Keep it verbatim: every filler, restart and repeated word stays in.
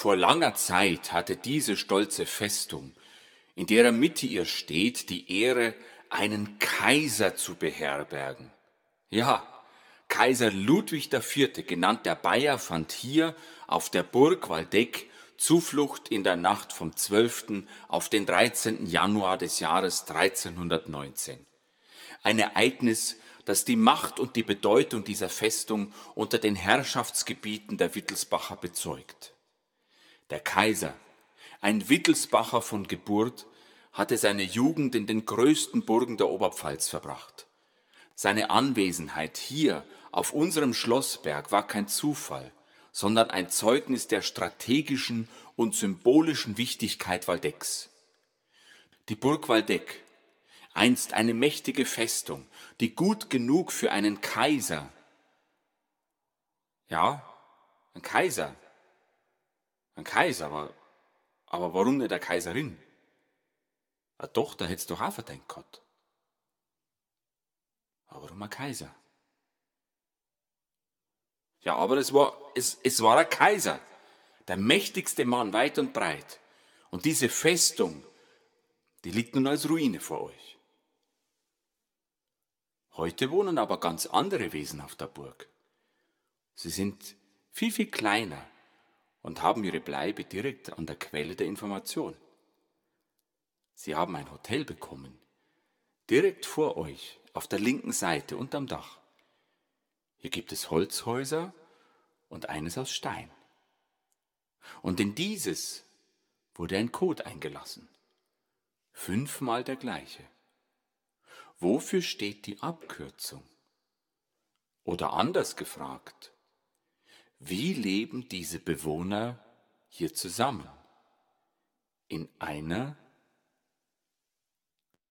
Vor langer Zeit hatte diese stolze Festung, in deren Mitte ihr steht, die Ehre, einen Kaiser zu beherbergen. Ja, Kaiser Ludwig der Vierte, genannt der Bayer, fand hier auf der Burg Waldeck Zuflucht in der Nacht vom zwölften auf den dreizehnten Januar des Jahres dreizehnhundertneunzehn. Ein Ereignis, das die Macht und die Bedeutung dieser Festung unter den Herrschaftsgebieten der Wittelsbacher bezeugt. Der Kaiser, ein Wittelsbacher von Geburt, hatte seine Jugend in den größten Burgen der Oberpfalz verbracht. Seine Anwesenheit hier auf unserem Schlossberg war kein Zufall, sondern ein Zeugnis der strategischen und symbolischen Wichtigkeit Waldecks. Die Burg Waldeck, einst eine mächtige Festung, die gut genug für einen Kaiser, ja, ein Kaiser, ein Kaiser, aber, aber warum nicht eine Kaiserin? Eine Tochter hätt's doch auch verdient gehabt. Aber warum ein Kaiser? Ja, aber es war, es, es war ein Kaiser, der mächtigste Mann weit und breit. Und diese Festung, die liegt nun als Ruine vor euch. Heute wohnen aber ganz andere Wesen auf der Burg. Sie sind viel, viel kleiner und haben ihre Bleibe direkt an der Quelle der Information. Sie haben ein Hotel bekommen, direkt vor euch, auf der linken Seite unterm Dach. Hier gibt es Holzhäuser und eines aus Stein. Und in dieses wurde ein Code eingelassen. Fünfmal der gleiche. Wofür steht die Abkürzung? Oder anders gefragt, wie leben diese Bewohner hier zusammen? In einer